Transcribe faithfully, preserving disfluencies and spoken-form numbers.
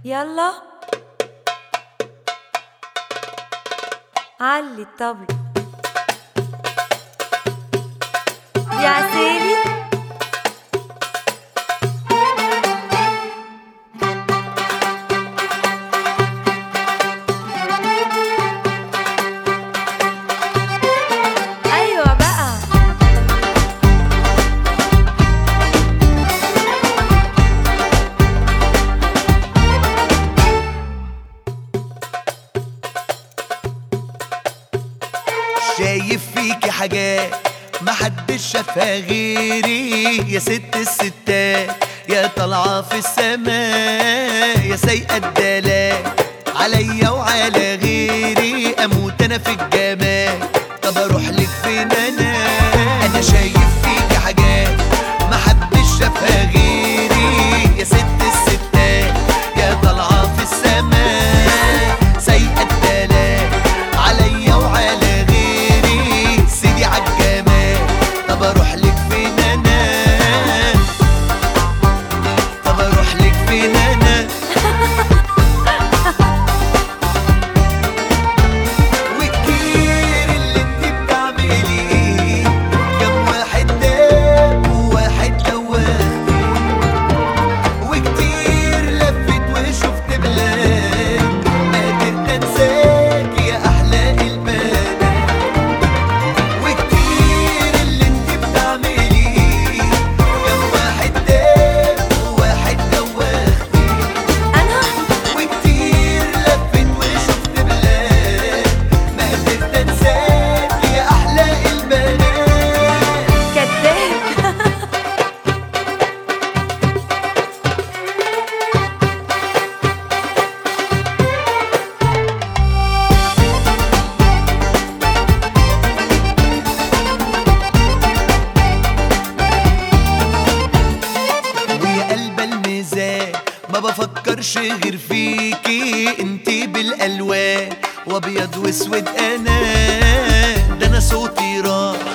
يلا علي الطبل يا عسالي. ايوه بقى شايف فيكي حاجات محدش شافها غيري، يا ست الستات يا طالعة في السماء، يا سايقة الدلال عليا وعلى غيري، اموت انا في الجمال. طب اروح لك فين انا؟ انا شايف فيكي حاجات محدش شافها غيري، يا ست الستات يا طالعة في السماء، سايقة الدلال عليا وعلى غيري، سيدي عالجمال. طب اروح لك فين انا؟ طب اروح لك فين انا؟ وكتير اللي انت بتعمليه، كم واحد داب وواحد دوختي، وكتير لفت وشفت بلاد، ما قدرت انساك يا احلى البنات. وكتير اللي انت بتعمليه، كم واحد داب وواحد دوختي، انا وكتير لفت وشفت بلاد، ما قدرت انساك يا احلى البنات. كداب. ويا قلب الميزان ما بفكرش غير فيكي، انتي بالالوان وابيض واسود، انا ده انا صوتي راح